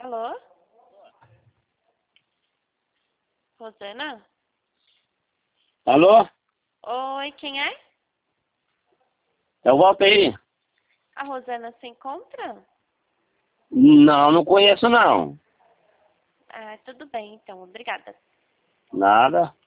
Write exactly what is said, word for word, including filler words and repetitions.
Alô? Rosana? Alô? Oi, quem é? É o Valteir. A Rosana se encontra? Não, não conheço não. Ah, tudo bem, então. Obrigada. Nada.